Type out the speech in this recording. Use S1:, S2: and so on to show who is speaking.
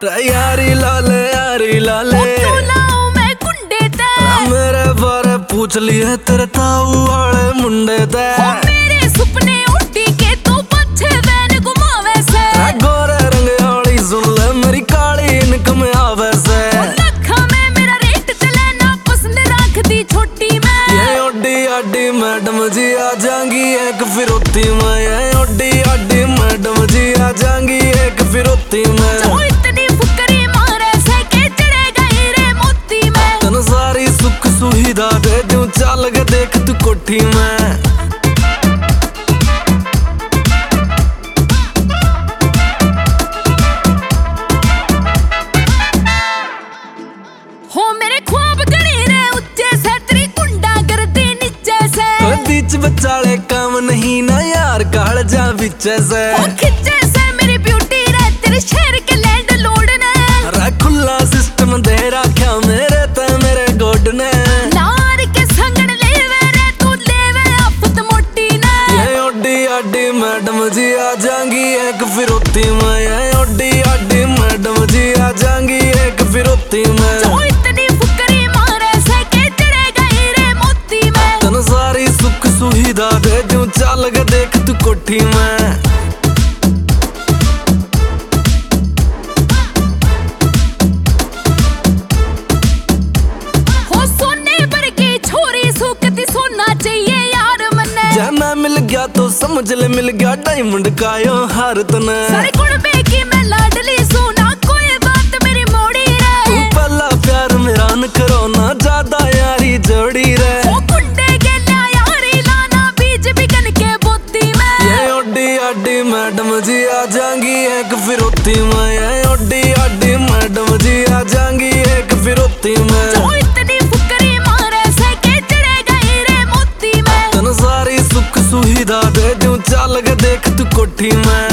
S1: यारी लाले
S2: मैं गुंडे ते
S1: मेरे बारे पूछ लिए तेरे ताऊ वाले मुंडे ते
S2: मेरे सुपने उड़ी के तू पछे वैन घुमावे से
S1: गोरे रंग वाली सुन ले मेरी काली इनकम आवे से
S2: लखा में मेरा रेट चले ना पसंद रख दी छोटी मैं
S1: ये ओडी आडी मैडम जी आ जाएंगी एक फिरौती में ये ओडी आडी मैडम जी आ जाएंगी एक फिरौती में सुविधा दे दूं चल के देख तू कोठी में
S2: हो मेरे ख्वाब गणे रे ऊंचे से तेरी गुंडा करती नीचे से
S1: बीच बचाले काम नहीं ना यार काल जा बीचे से
S2: खिंचे से मेरी ब्यूटी रे तेरे शहर के लैंड लोड ने
S1: खुला सिस्टम दे रखा मेरे ते मेरे गोड ने मैडम जी आ जाएंगी एक फिरौती में ये ओडी आडी मैडम जी आ जाएंगी एक फिरौती में
S2: इतनी फुकरी मारे से के चढ़े गई रे मोती में
S1: तन सारी सुख सुविधा दे दूं चल के देख तू कोठी में
S2: हो सोने भर की छोरी सूखती सोना चाहिए यार मन्ने
S1: जाना मिल गया तो समझ ले मिल गया डायमंड का यो हार तने
S2: सारे कुड़बे की मैं लाडली सुना कोई बात मेरी मोड़ी रे
S1: तू पहला प्यार मेरा न करो ना ज्यादा यारी जोड़ी रे
S2: ओ गुंडे के ला यारी लाना बीज बिकन के बोती में
S1: ये ओडी आडी मैडम जी आ जाएंगी एक फिरौती में ये ओडी आडी मैडम जी आ जाएंगी एक फिरौती में
S2: इतनी फुकरी मारे से के चढ़े गई रे मोती में
S1: तन सारी सुख सुविधा दे दूं चल के देख तू कोठी में